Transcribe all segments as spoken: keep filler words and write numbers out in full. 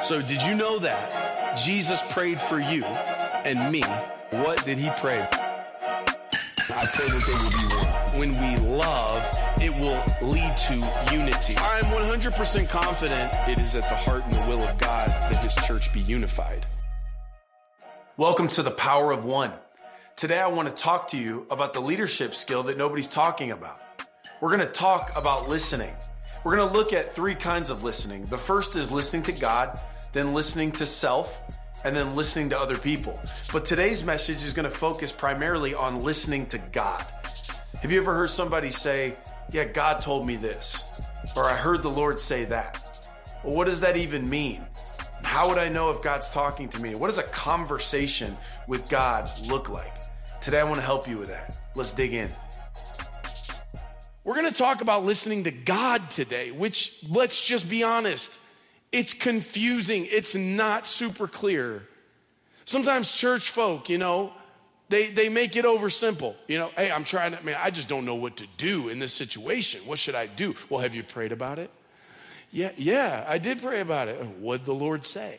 So did you know that Jesus prayed for you and me? What did he pray? I pray that they will be one. When we love, it will lead to unity. I'm one hundred percent confident it is at the heart and the will of God that his church be unified. Welcome to the Power of One. Today I want to talk to you about the leadership skill that nobody's talking about. We're going to talk about listening. We're going to look at three kinds of listening. The first is listening to God, then listening to self, and then listening to other people. But today's message is going to focus primarily on listening to God. Have you ever heard somebody say, yeah, God told me this, or I heard the Lord say that? Well, what does that even mean? How would I know if God's talking to me? What does a conversation with God look like? Today I want to help you with that. Let's dig in. We're going to talk about listening to God today, which, let's just be honest, it's confusing. It's not super clear. Sometimes church folk, you know, they, they make it over simple. You know, hey, I'm trying to, man, I just don't know what to do in this situation. What should I do? Well, have you prayed about it? Yeah, yeah, I did pray about it. What'd the Lord say?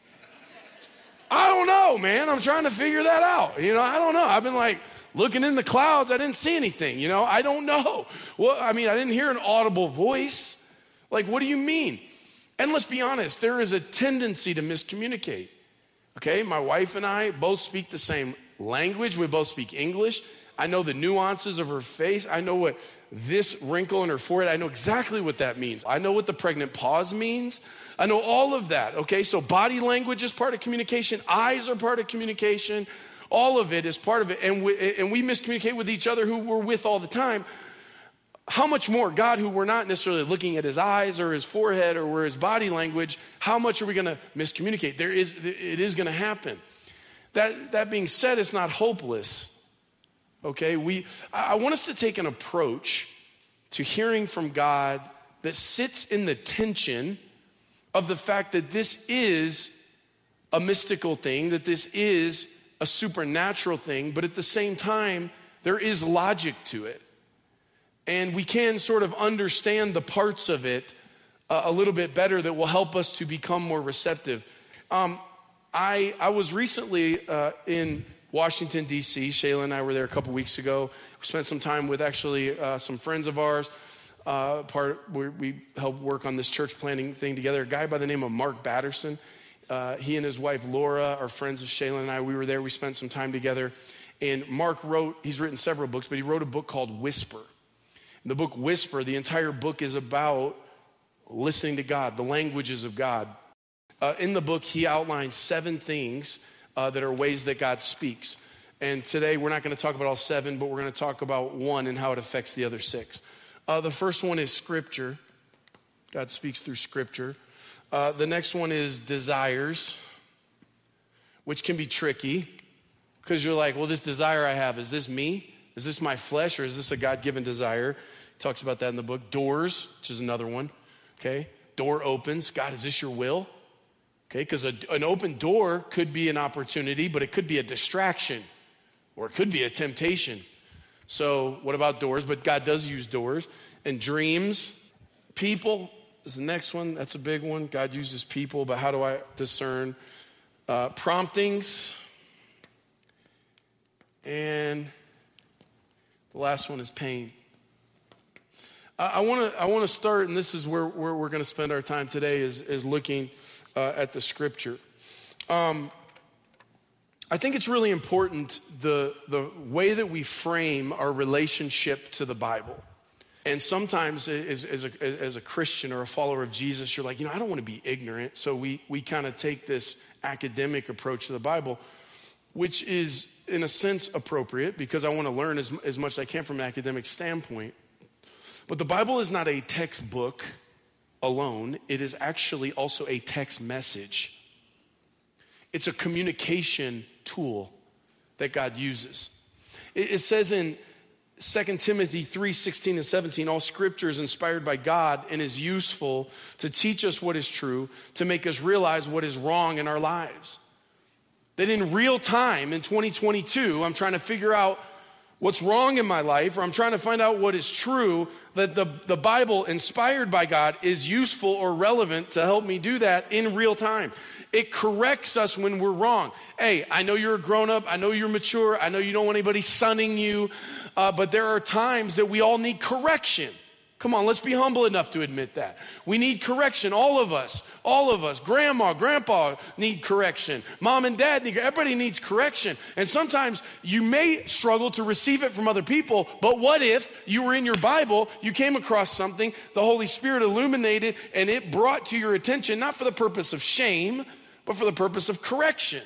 I don't know, man. I'm trying to figure that out. You know, I don't know. I've been like looking in the clouds. I didn't see anything. You know, I don't know. Well, I mean, I didn't hear an audible voice. Like, what do you mean? And let's be honest, there is a tendency to miscommunicate. Okay, my wife and I both speak the same language. We both speak English. I know the nuances of her face. I know what this wrinkle in her forehead, I know exactly what that means. I know what the pregnant pause means. I know all of that, okay? So body language is part of communication. Eyes are part of communication. All of it is part of it. And we, and we miscommunicate with each other who we're with all the time. How much more God, who we're not necessarily looking at his eyes or his forehead or his body language, how much are we going to miscommunicate? There is, it is going to happen. That, that being said, it's not hopeless. Okay, we. I want us to take an approach to hearing from God that sits in the tension of the fact that this is a mystical thing, that this is a supernatural thing, but at the same time, there is logic to it. And we can sort of understand the parts of it uh, a little bit better that will help us to become more receptive. Um, I, I was recently uh, in Washington, D C Shayla and I were there a couple weeks ago. We spent some time with actually uh, some friends of ours. Uh, part where we helped work on this church planting thing together. A guy by the name of Mark Batterson. Uh, he and his wife Laura are friends of Shayla and I. We were there. We spent some time together. And Mark wrote, he's written several books, but he wrote a book called Whisper. In the book Whisper, the entire book is about listening to God, the languages of God. Uh, in the book, he outlines seven things Uh, that are ways that God speaks. And today we're not going to talk about all seven, but we're going to talk about one and how it affects the other six. Uh, the first one is Scripture. God speaks through Scripture. Uh, the next one is desires, which can be tricky because you're like, well, this desire I have, is this me? Is this my flesh, or is this a God-given desire? He talks about that in the book. Doors, which is another one. Okay, door opens. God, is this your will? Okay, because an open door could be an opportunity, but it could be a distraction, or it could be a temptation. So what about doors? But God does use doors. And dreams. People is the next one. That's a big one. God uses people, but how do I discern? Uh, promptings. And the last one is pain. I want to I want to start, and this is where, where we're going to spend our time today, is, is looking Uh, at the Scripture. Um, I think it's really important the, the way that we frame our relationship to the Bible. And sometimes as, as, a, as a Christian or a follower of Jesus, you're like, you know, I don't want to be ignorant. So we, we kind of take this academic approach to the Bible, which is in a sense appropriate because I want to learn as, as much as I can from an academic standpoint. But the Bible is not a textbook alone. It is actually also a text message. It's a communication tool that God uses. It, it says in Second Timothy three sixteen and seventeen, all scripture is inspired by God and is useful to teach us what is true, to make us realize what is wrong in our lives. That in real time, in twenty twenty-two, I'm trying to figure out what's wrong in my life, or I'm trying to find out what is true, that the, the Bible, inspired by God, is useful or relevant to help me do that in real time. It corrects us when we're wrong. Hey, I know you're a grown-up. I know you're mature. I know you don't want anybody sunning you. Uh, but there are times that we all need correction. Come on, let's be humble enough to admit that. We need correction, all of us, all of us. Grandma, grandpa need correction. Mom and dad need, everybody needs correction. And sometimes you may struggle to receive it from other people, but what if you were in your Bible, you came across something, the Holy Spirit illuminated, and it brought to your attention, not for the purpose of shame, but for the purpose of correction.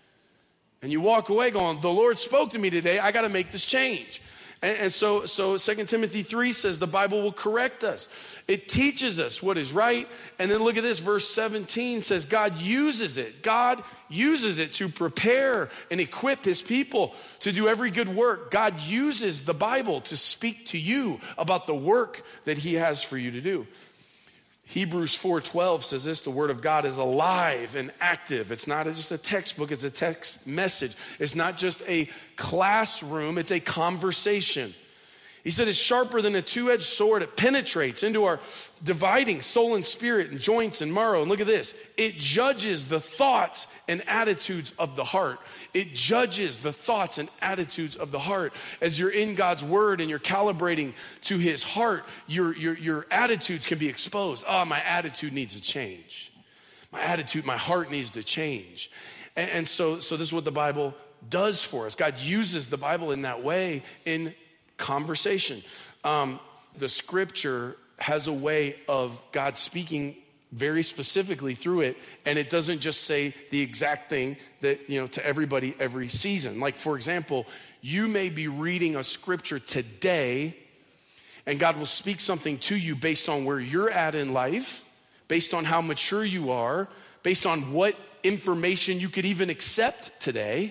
And you walk away going, the Lord spoke to me today, I gotta make this change. And, and so, so Second Timothy three says the Bible will correct us. It teaches us what is right. And then look at this, verse seventeen says God uses it. God uses it to prepare and equip his people to do every good work. God uses the Bible to speak to you about the work that he has for you to do. Hebrews four twelve says this, the word of God is alive and active. It's not just a textbook, it's a text message. It's not just a classroom, it's a conversation. He said it's sharper than a two-edged sword. It penetrates into our dividing soul and spirit and joints and marrow. And look at this. It judges the thoughts and attitudes of the heart. It judges the thoughts and attitudes of the heart. As you're in God's word and you're calibrating to his heart, your, your, your attitudes can be exposed. Oh, my attitude needs to change. My attitude, my heart needs to change. And, and so, so this is what the Bible does for us. God uses the Bible in that way in conversation. Um, the scripture has a way of God speaking very specifically through it, and it doesn't just say the exact thing that, you know, to everybody every season. Like, for example, you may be reading a scripture today, and God will speak something to you based on where you're at in life, based on how mature you are, based on what information you could even accept today.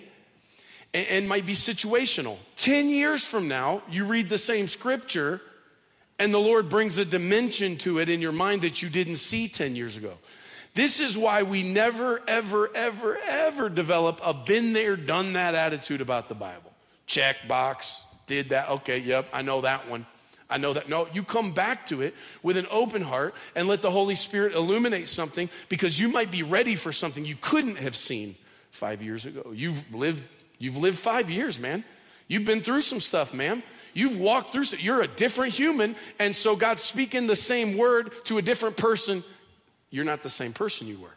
And might be situational. Ten years from now, you read the same scripture and the Lord brings a dimension to it in your mind that you didn't see ten years ago. This is why we never, ever, ever, ever develop a been there, done that attitude about the Bible. Check box, did that, okay, yep, I know that one. I know that. No, you come back to it with an open heart and let the Holy Spirit illuminate something, because you might be ready for something you couldn't have seen five years ago. You've lived You've lived five years, man. You've been through some stuff, man. You've walked through, you're a different human. And so God's speaking the same word to a different person. You're not the same person you were.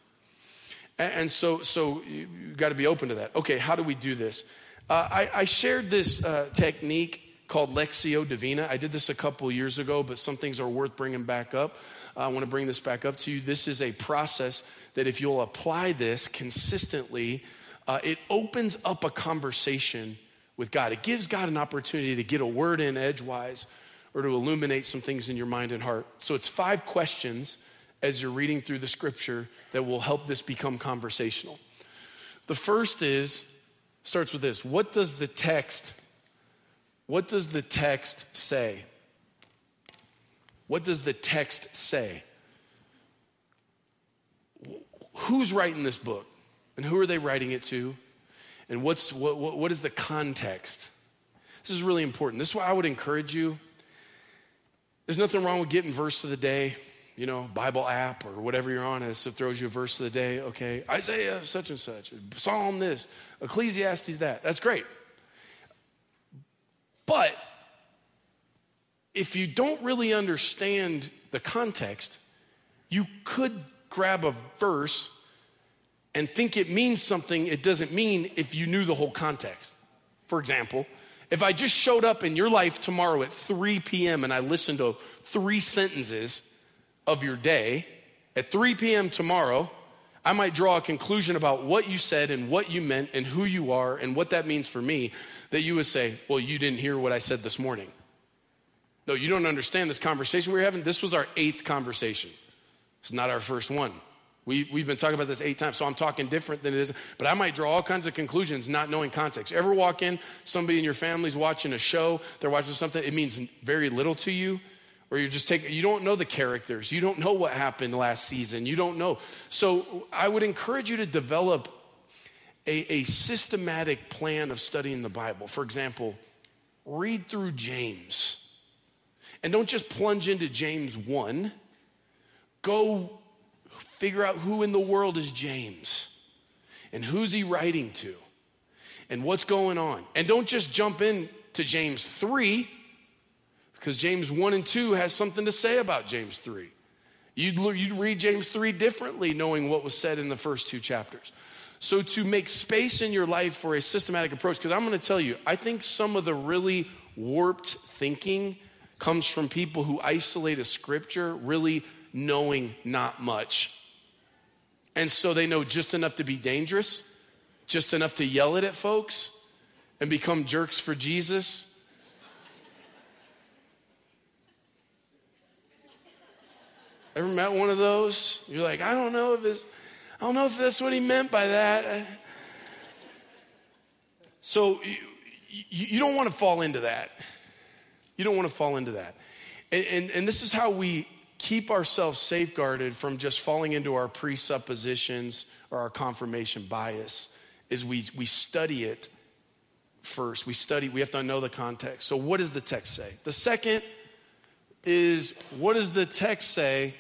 And so, so you got to be open to that. Okay, how do we do this? Uh, I, I shared this uh, technique called Lectio Divina. I did this a couple years ago, but some things are worth bringing back up. I want to bring this back up to you. This is a process that if you'll apply this consistently, Uh, it opens up a conversation with God. It gives God an opportunity to get a word in edgewise or to illuminate some things in your mind and heart. So it's five questions as you're reading through the scripture that will help this become conversational. The first is, starts with this. What does the text, what does the text say? What does the text say? Who's writing this book? And who are they writing it to? And what's what, what, what is the context? This is really important. This is why I would encourage you. There's nothing wrong with getting verse of the day, you know, Bible app or whatever you're on. It throws you a verse of the day. Okay, Isaiah such and such, Psalm this, Ecclesiastes that. That's great. But if you don't really understand the context, you could grab a verse and think it means something it doesn't mean if you knew the whole context. For example, if I just showed up in your life tomorrow at three p.m. and I listened to three sentences of your day, at three p.m. tomorrow, I might draw a conclusion about what you said and what you meant and who you are and what that means for me, that you would say, well, you didn't hear what I said this morning. No, you don't understand this conversation we were having. This was our eighth conversation. It's not our first one. We, we've been talking about this eight times, so I'm talking different than it is. But I might draw all kinds of conclusions not knowing context. Ever walk in, somebody in your family's watching a show, they're watching something, it means very little to you, or you're just taking, you don't know the characters. You don't know what happened last season. You don't know. So I would encourage you to develop a, a systematic plan of studying the Bible. For example, read through James. And don't just plunge into James one. Go figure out who in the world is James and who's he writing to and what's going on. And don't just jump in to James three, because James one and two has something to say about James three. You'd, you'd read James three differently knowing what was said in the first two chapters. So to make space in your life for a systematic approach, because I'm going to tell you, I think some of the really warped thinking comes from people who isolate a scripture really knowing not much. And so they know just enough to be dangerous, just enough to yell it at folks and become jerks for Jesus. Ever met one of those? You're like, I don't know if it's, I don't know if that's what he meant by that. So you, you, you don't want to fall into that. You don't want to fall into that. And, and, and this is how we keep ourselves safeguarded from just falling into our presuppositions or our confirmation bias, is we, we study it first. We study, we have to know the context. So what does the text say? The second is, what does the text say?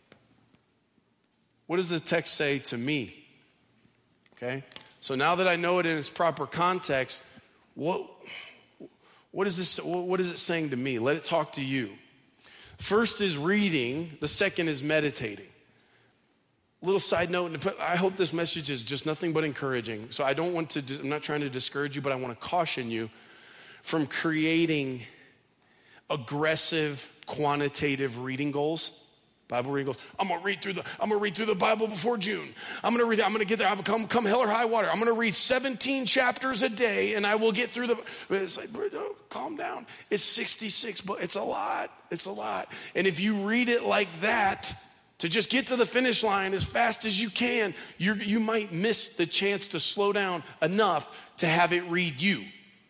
What does the text say to me? Okay? So now that I know it in its proper context, what, what is this, what is it saying to me? Let it talk to you. First is reading. The second is meditating. Little side note, I hope this message is just nothing but encouraging. So I don't want to, I'm not trying to discourage you, but I want to caution you from creating aggressive, quantitative reading goals. Bible reading goals. I'm gonna read through the. I'm gonna read through the Bible before June. I'm gonna read. I'm gonna get there. I'm gonna come, come hell or high water. I'm gonna read seventeen chapters a day, and I will get through the. It's like, bro, calm down. It's sixty-six, but it's a lot. It's a lot. And if you read it like that, to just get to the finish line as fast as you can, you you might miss the chance to slow down enough to have it read you.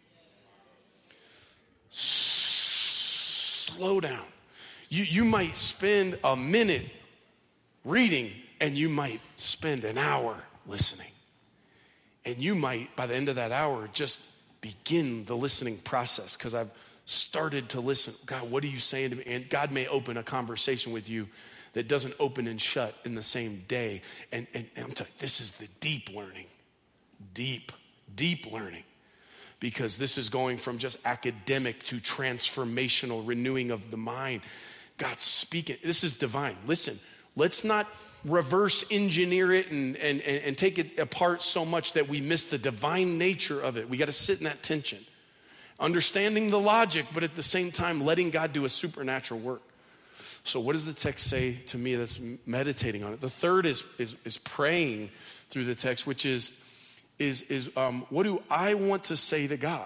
Slow down. You, you might spend a minute reading, and you might spend an hour listening. And you might, by the end of that hour, just begin the listening process, because I've started to listen. God, what are you saying to me? And God may open a conversation with you that doesn't open and shut in the same day. And, and, and I'm telling you, this is the deep learning. Deep, deep learning. Because this is going from just academic to transformational renewing of the mind. God's speaking. This is divine. Listen, let's not reverse engineer it and, and, and take it apart so much that we miss the divine nature of it. We got to sit in that tension. Understanding the logic, but at the same time, letting God do a supernatural work. So what does the text say to me that's meditating on it? The third is, is, is praying through the text, which is, is, is um, what do I want to say to God?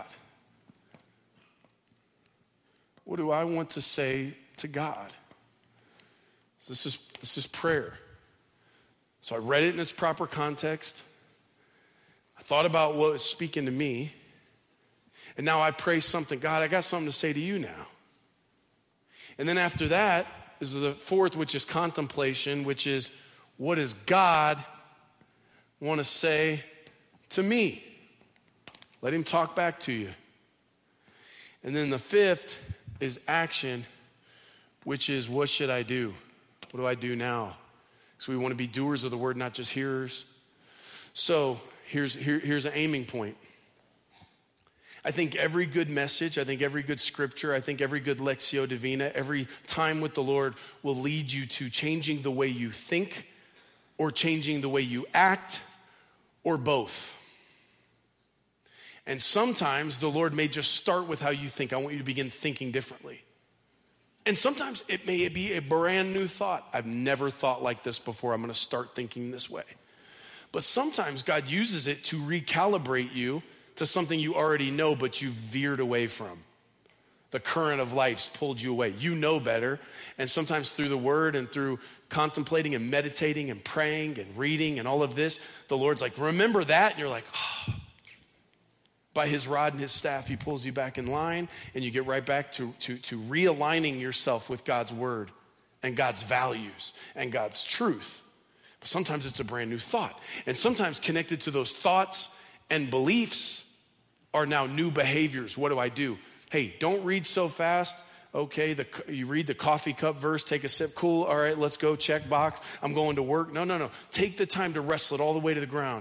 What do I want to say to God? So this is, this is prayer. So I read it in its proper context. I thought about what was speaking to me. And now I pray something. God, I got something to say to you now. And then after that is the fourth, which is contemplation, which is, what does God want to say to me? Let him talk back to you. And then the fifth is action, which is, what should I do? What do I do now? So we want to be doers of the word, not just hearers. So here's, here, here's an aiming point. I think every good message, I think every good scripture, I think every good Lectio Divina, every time with the Lord will lead you to changing the way you think or changing the way you act or both. And sometimes the Lord may just start with how you think. I want you to begin thinking differently. And sometimes it may be a brand new thought. I've never thought like this before. I'm going to start thinking this way. But sometimes God uses it to recalibrate you to something you already know, but you veered away from. The current of life's pulled you away. You know better. And sometimes through the word and through contemplating and meditating and praying and reading and all of this, the Lord's like, remember that? And you're like, oh. By his rod and his staff, he pulls you back in line, and you get right back to, to, to realigning yourself with God's word and God's values and God's truth. But sometimes it's a brand new thought. And sometimes connected to those thoughts and beliefs are now new behaviors. What do I do? Hey, don't read so fast. Okay, the, you read the coffee cup verse, take a sip, cool, all right, let's go, check box. I'm going to work. No, no, no. Take the time to wrestle it all the way to the ground.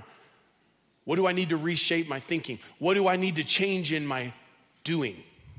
What do I need to reshape my thinking? What do I need to change in my doing?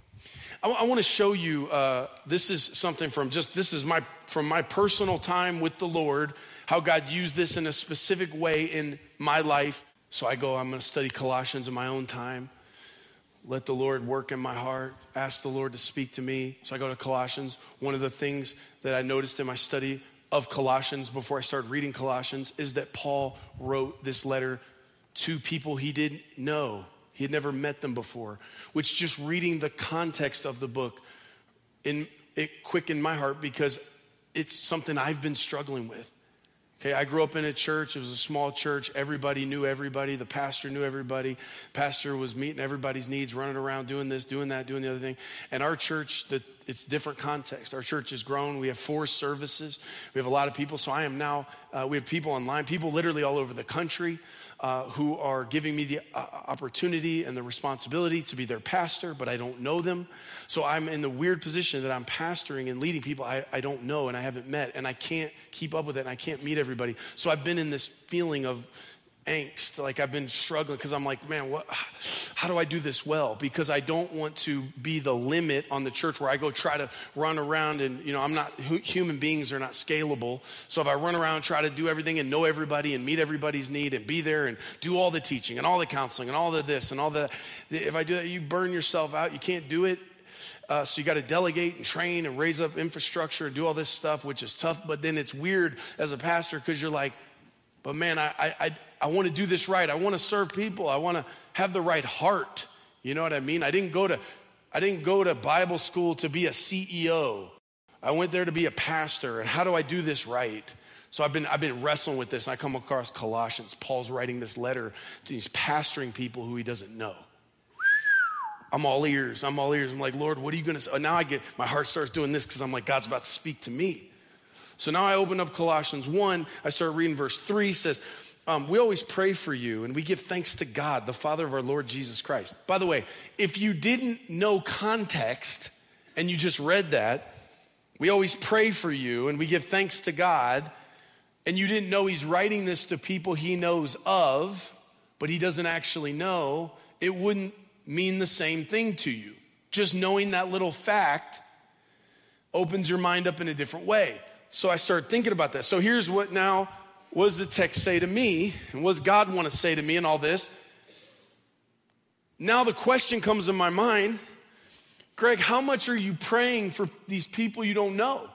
I, I want to show you, uh, this is something from just, this is my, from my personal time with the Lord, how God used this in a specific way in my life. So I go, I'm going to study Colossians in my own time. Let the Lord work in my heart. Ask the Lord to speak to me. So I go to Colossians. One of the things that I noticed in my study of Colossians before I started reading Colossians is that Paul wrote this letter to people he didn't know. He had never met them before, which just reading the context of the book, in, it quickened my heart because it's something I've been struggling with. Okay, I grew up in a church. It was a small church. Everybody knew everybody. The pastor knew everybody. Pastor was meeting everybody's needs, running around doing this, doing that, doing the other thing. And our church, the, it's different context. Our church has grown. We have four services. We have a lot of people. So I am now, uh, we have people online, people literally all over the country uh, who are giving me the uh, opportunity and the responsibility to be their pastor, but I don't know them. So I'm in the weird position that I'm pastoring and leading people I, I don't know and I haven't met, and I can't keep up with it and I can't meet everybody. So I've been in this feeling of angst, like I've been struggling because I'm like, man, what? How do I do this well? Because I don't want to be the limit on the church where I go try to run around and, you know, I'm not, human beings are not scalable. So if I run around, try to do everything and know everybody and meet everybody's need and be there and do all the teaching and all the counseling and all the this and all the, if I do that, you burn yourself out. You can't do it. Uh, so you got to delegate and train and raise up infrastructure and do all this stuff, which is tough. But then it's weird as a pastor because you're like, but man, I I I, I want to do this right. I want to serve people. I want to have the right heart. You know what I mean? I didn't go to I didn't go to Bible school to be a C E O. I went there to be a pastor. And how do I do this right? So I've been I've been wrestling with this. And I come across Colossians. Paul's writing this letter to these pastoring people who he doesn't know. I'm all ears. I'm all ears. I'm like, Lord, what are you going to say? Now I get, my heart starts doing this because I'm like, God's about to speak to me. So now I open up Colossians one. I start reading verse three. Says, um, we always pray for you and we give thanks to God, the Father of our Lord Jesus Christ. By the way, if you didn't know context and you just read that, we always pray for you and we give thanks to God, and you didn't know he's writing this to people he knows of, but he doesn't actually know, it wouldn't mean the same thing to you. Just knowing that little fact opens your mind up in a different way. So I started thinking about that. So here's what now, what does the text say to me? And what does God want to say to me in all this? Now the question comes in my mind, Greg, how much are you praying for these people you don't know?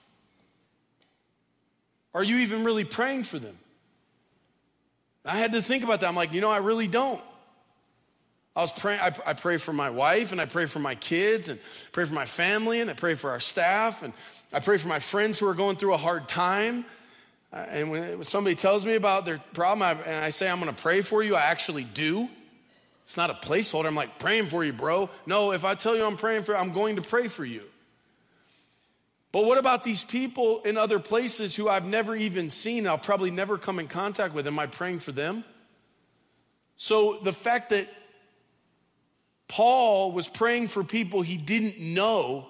Are you even really praying for them? I had to think about that. I'm like, you know, I really don't. I was praying, I, I pray for my wife, and I pray for my kids, and pray for my family, and I pray for our staff, and I pray for my friends who are going through a hard time. Uh, and when somebody tells me about their problem, I, and I say, I'm going to pray for you, I actually do. It's not a placeholder. I'm like, praying for you, bro. No, if I tell you I'm praying for you, I'm going to pray for you. But what about these people in other places who I've never even seen, I'll probably never come in contact with? Am I praying for them? So the fact that Paul was praying for people he didn't know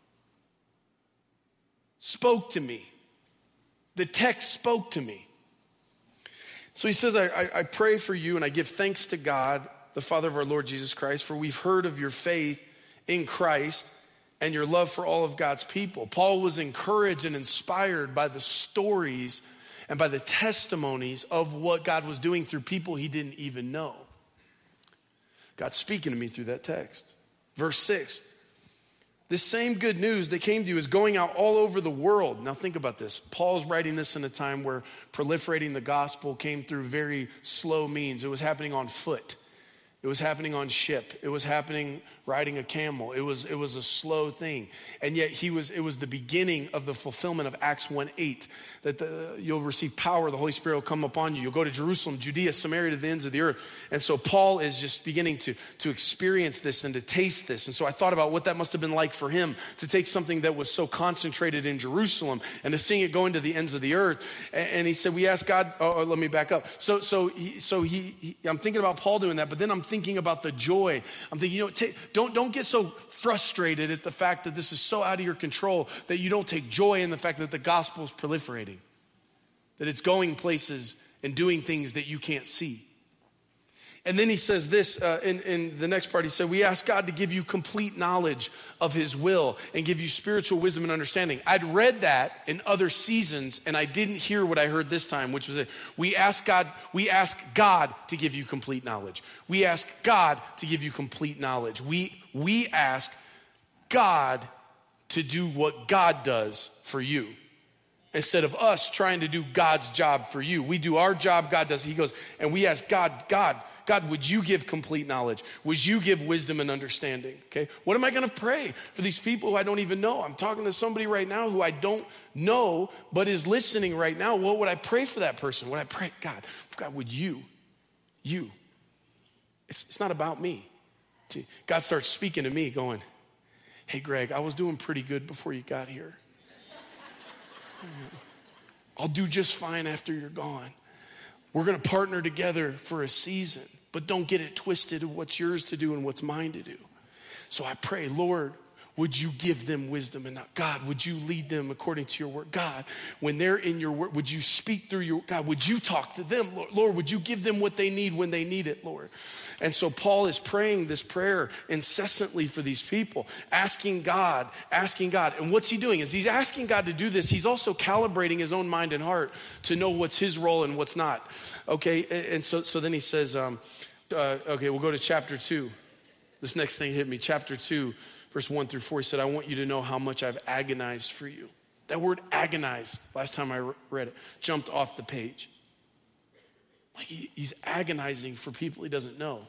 spoke to me. The text spoke to me. So he says, I, I, I pray for you and I give thanks to God, the Father of our Lord Jesus Christ, for we've heard of your faith in Christ and your love for all of God's people. Paul was encouraged and inspired by the stories and by the testimonies of what God was doing through people he didn't even know. God's speaking to me through that text. Verse six, this same good news that came to you is going out all over the world. Now think about this. Paul's writing this in a time where proliferating the gospel came through very slow means. It was happening on foot. It was happening on ship. It was happening riding a camel. It was, it was a slow thing. And yet he was, it was the beginning of the fulfillment of Acts one eight, that the, you'll receive power, the Holy Spirit will come upon you. You'll go to Jerusalem, Judea, Samaria, to the ends of the earth. And so Paul is just beginning to, to experience this and to taste this. And so I thought about what that must have been like for him to take something that was so concentrated in Jerusalem and to seeing it go into the ends of the earth. And, and he said, we asked God, oh, let me back up. So, so, he, so he, he, I'm thinking about Paul doing that, but then I'm thinking thinking about the joy. I'm thinking, you know, take, don't, don't get so frustrated at the fact that this is so out of your control that you don't take joy in the fact that the gospel is proliferating, that it's going places and doing things that you can't see. And then he says this uh, in, in the next part. He said, we ask God to give you complete knowledge of his will and give you spiritual wisdom and understanding. I'd read that in other seasons, and I didn't hear what I heard this time, which was it. We ask God, we ask God to give you complete knowledge. We ask God to give you complete knowledge. We, we ask God to do what God does for you, instead of us trying to do God's job for you. We do our job, God does. He goes, and we ask God, God, God, would you give complete knowledge? Would you give wisdom and understanding? Okay, what am I going to pray for these people who I don't even know? I'm talking to somebody right now who I don't know, but is listening right now. What would I pray for that person? Would I pray, God, God, would you, you? It's, it's not about me. God starts speaking to me going, hey, Greg, I was doing pretty good before you got here. I'll do just fine after you're gone. We're going to partner together for a season, but don't get it twisted of what's yours to do and what's mine to do. So I pray, Lord, would you give them wisdom and not, God, would you lead them according to your word? God, when they're in your word, would you speak through your, God, would you talk to them? Lord, Lord, would you give them what they need when they need it, Lord? And so Paul is praying this prayer incessantly for these people, asking God, asking God. And what's he doing? As he's asking God to do this, he's also calibrating his own mind and heart to know what's his role and what's not. Okay, and so, so then he says, um, uh, okay, we'll go to chapter two. This next thing hit me, chapter two. Verse one through four, he said, I want you to know how much I've agonized for you. That word agonized, last time I read it, jumped off the page. Like he, he's agonizing for people he doesn't know.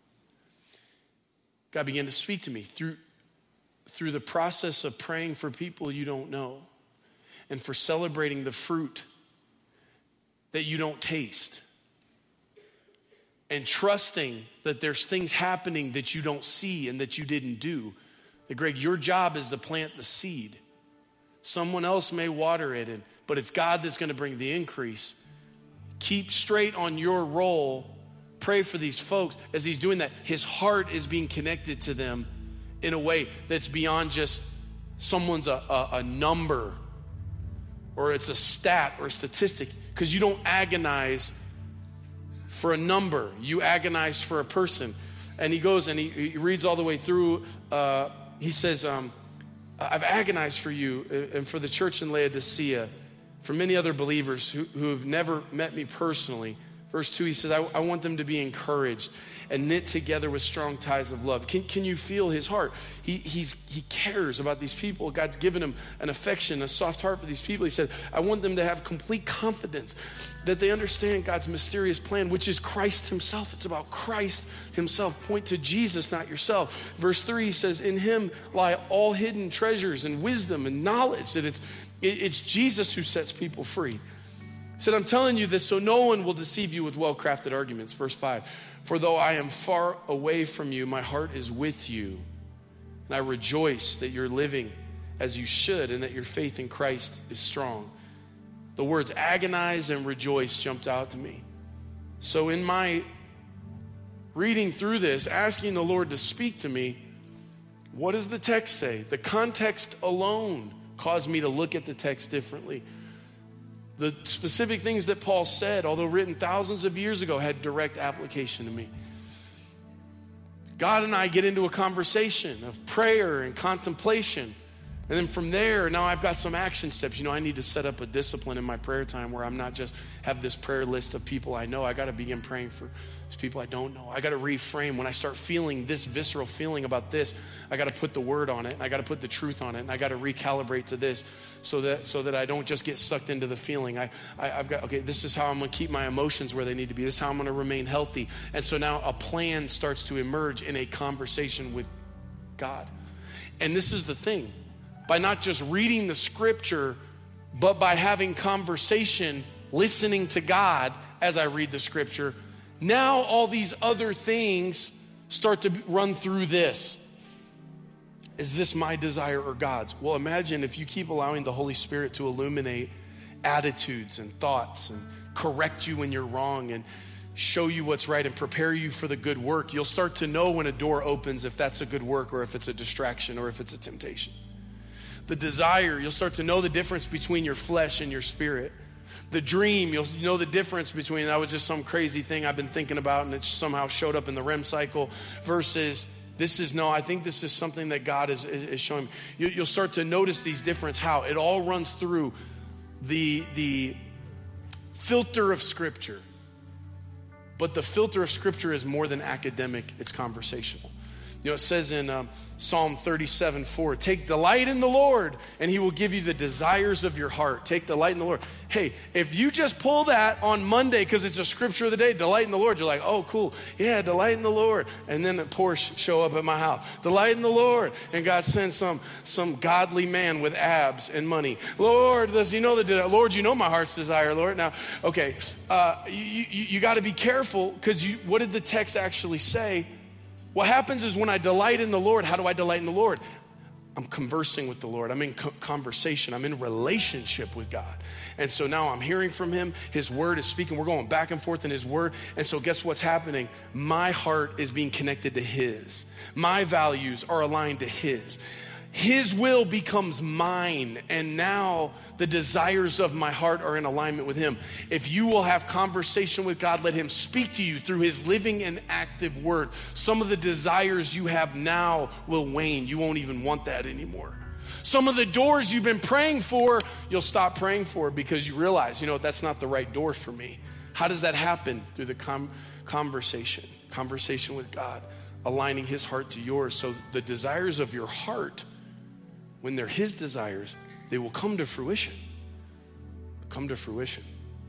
God began to speak to me through, through the process of praying for people you don't know and for celebrating the fruit that you don't taste and trusting that there's things happening that you don't see and that you didn't do. That, Greg, your job is to plant the seed. Someone else may water it, and, but it's God that's going to bring the increase. Keep straight on your role. Pray for these folks. As he's doing that, his heart is being connected to them in a way that's beyond just someone's a, a, a number or it's a stat or a statistic, because you don't agonize for a number. You agonize for a person. And he goes and he, he reads all the way through. Uh, he says, um, I've agonized for you and for the church in Laodicea, for many other believers who, who have never met me personally. Verse two, he says, I, I want them to be encouraged and knit together with strong ties of love. Can, can you feel his heart? He, he's, he cares about these people. God's given him an affection, a soft heart for these people. He said, I want them to have complete confidence that they understand God's mysterious plan, which is Christ himself. It's about Christ himself. Point to Jesus, not yourself. Verse three, he says, in him lie all hidden treasures and wisdom and knowledge, that it's, it, it's Jesus who sets people free. He said, I'm telling you this so no one will deceive you with well-crafted arguments. Verse five, for though I am far away from you, my heart is with you. And I rejoice that you're living as you should and that your faith in Christ is strong. The words agonize and rejoice jumped out to me. So in my reading through this, asking the Lord to speak to me, what does the text say? The context alone caused me to look at the text differently. The specific things that Paul said, although written thousands of years ago, had direct application to me. God and I get into a conversation of prayer and contemplation. And then from there, now I've got some action steps. You know, I need to set up a discipline in my prayer time where I'm not just have this prayer list of people I know. I got to begin praying for these people I don't know. I got to reframe. When I start feeling this visceral feeling about this, I got to put the word on it, and I got to put the truth on it, and I got to recalibrate to this so that so that I don't just get sucked into the feeling. I, I, I've got, okay, this is how I'm going to keep my emotions where they need to be. This is how I'm going to remain healthy. And so now a plan starts to emerge in a conversation with God. And this is the thing. By not just reading the scripture, but by having conversation, listening to God as I read the scripture, now all these other things start to run through this. Is this my desire or God's? Well, imagine if you keep allowing the Holy Spirit to illuminate attitudes and thoughts and correct you when you're wrong and show you what's right and prepare you for the good work. You'll start to know when a door opens if that's a good work or if it's a distraction or if it's a temptation. The desire, you'll start to know the difference between your flesh and your spirit. The dream, you'll know the difference between that was just some crazy thing I've been thinking about and it somehow showed up in the R E M cycle versus this is, no, I think this is something that God is, is, is showing me. You, you'll start to notice these differences, how it all runs through the, the filter of Scripture. But the filter of Scripture is more than academic, it's conversational. You know, it says in um, Psalm thirty-seven four, take delight in the Lord and he will give you the desires of your heart. Take delight in the Lord. Hey, if you just pull that on Monday because it's a scripture of the day, delight in the Lord, you're like, oh, cool. Yeah, delight in the Lord. And then a Porsche show up at my house. Delight in the Lord. And God sends some some godly man with abs and money. Lord, does you know the Lord, you know my heart's desire, Lord. Now, okay, uh, you, you, you got to be careful because you, what did the text actually say? What happens is when I delight in the Lord, how do I delight in the Lord? I'm conversing with the Lord. I'm in co- conversation. I'm in relationship with God. And so now I'm hearing from him. His word is speaking. We're going back and forth in his word. And so guess what's happening? My heart is being connected to his. My values are aligned to his. His will becomes mine, and now the desires of my heart are in alignment with him. If you will have conversation with God, let him speak to you through his living and active word. Some of the desires you have now will wane. You won't even want that anymore. Some of the doors you've been praying for, you'll stop praying for because you realize, you know, that's not the right door for me. How does that happen? Through the com- conversation, conversation with God, aligning his heart to yours. So the desires of your heart, when they're his desires, they will come to fruition. Come to fruition.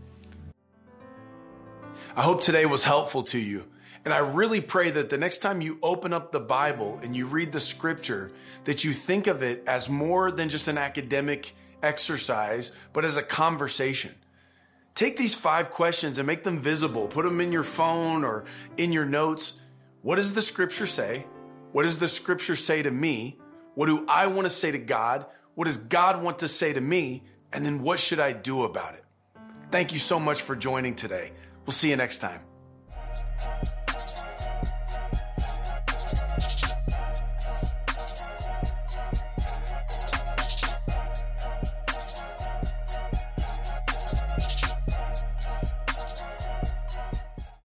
I hope today was helpful to you. And I really pray that the next time you open up the Bible and you read the scripture, that you think of it as more than just an academic exercise, but as a conversation. Take these five questions and make them visible. Put them in your phone or in your notes. What does the scripture say? What does the scripture say to me? What do I want to say to God? What does God want to say to me? And then what should I do about it? Thank you so much for joining today. We'll see you next time.